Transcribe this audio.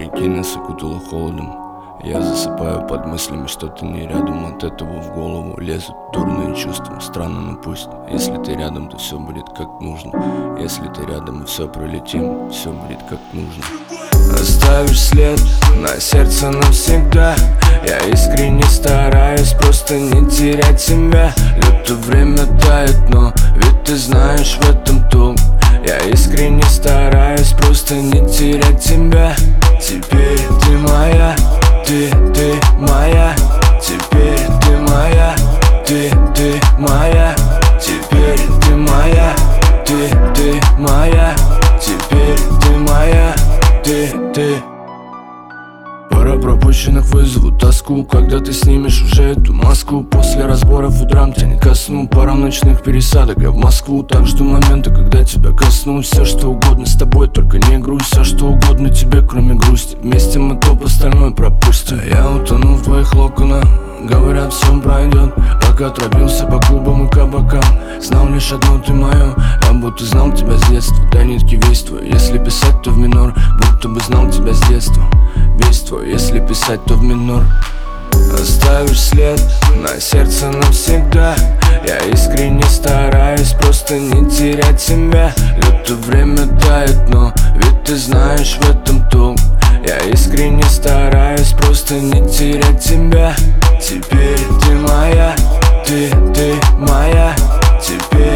Прикинь, нас окутало холодом. Я засыпаю под мыслями, что ты не рядом. От этого в голову лезут дурные чувства. Странно, но пусть. Если ты рядом, то все будет как нужно. Если ты рядом, мы все пролетим. Все будет как нужно. Оставишь след на сердце навсегда. Я искренне стараюсь просто не терять себя. Лето время тает, но ведь ты знаешь в этом толк. Я искренне стараюсь просто не терять тебя. Теперь ты моя, ты моя. Теперь ты моя, ты моя. Теперь ты моя, ты моя. Теперь ты моя, ты. Пара пропущенных вызовут тоску, когда ты снимешь уже эту маску. После разборов утром тянет ко сну. Пара ночных пересадок я в Москву. Так жду момента, когда тебя коснусь. Все что угодно с тобой, только не грусть. Все что угодно тебе, кроме грусти. Вместе мы топ остальное пропустим. Я утону в твоих локонах. Говорят, все пройдет. Пока тропился по клубам и кабакам, знал лишь одно, ты мое. Я будто знал тебя с детства, до нитки весь твой. Если писать, то в минор, будто бы знал тебя с детства. Весь твой, если писать, то в минор. Оставишь след на сердце навсегда. Я искренне стараюсь просто не терять себя. Лето время тает, но ведь ты знаешь в этом толк. Я искренне стараюсь просто не терять тебя. Теперь ты моя, ты моя. Теперь